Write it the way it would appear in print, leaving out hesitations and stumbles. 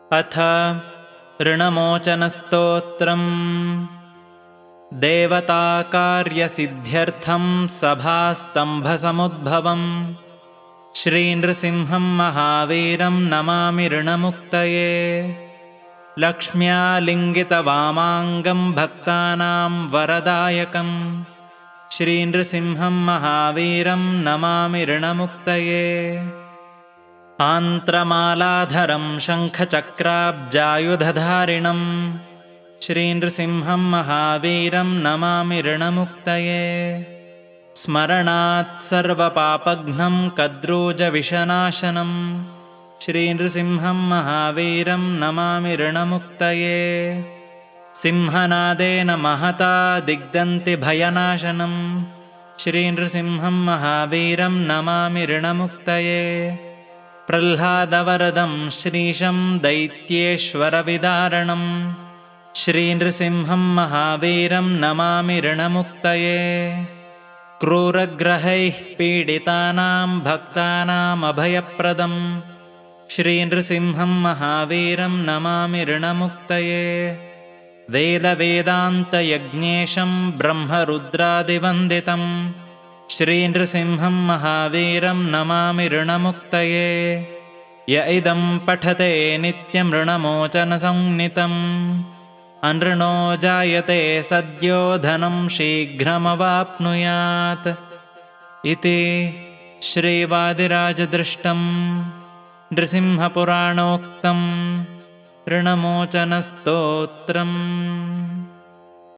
अथ ऋणमोचनस्तोत्रम्। देवताकार्यसिद्ध्यर्थं सभास्तम्भसमुद्भवम् श्रीनृसिंहं महावीरं नमामि ऋणमुक्तये। लक्ष्म्यालिङ्गितवामाङ्गं भक्तानां वरदायकं श्रीनृसिंहं महावीरं नमामि ऋणमुक्तये। आन्त्रमालाधरं शङ्खचक्राब्जायुधधारिणं श्रीनृसिंहं महावीरं नमामि ऋणमुक्तये। स्मरणात् सर्वपापघ्नं कद्रूजविषनाशनं श्रीनृसिंहं महावीरं नमामि ऋणमुक्तये। सिंहनादेन महता दिग्दन्तिभयनाशनं श्रीनृसिंहं महावीरं नमामि ऋणमुक्तये। प्रह्लादवरदं श्रीशं दैत्येश्वरविदारणं श्रीनृसिंहं महावीरं नमामि ऋणमुक्तये। क्रूरग्रहैः पीडितानां भक्तानामभयप्रदं श्रीनृसिंहं महावीरं नमामि ऋणमुक्तये। वेदवेदान्तयज्ञेशं ब्रह्मरुद्रादिवन्दितं श्रीनृसिंहं महावीरं नमामि ऋणमुक्तये। य इदं पठते नित्यं ऋणमोचनसंज्ञितम् अनृणो जायते सद्यो धनं शीघ्रमवाप्नुयात् इति श्रीवादिराजदृष्टं नृसिंहपुराणोक्तं ऋणमोचनस्तोत्रम्।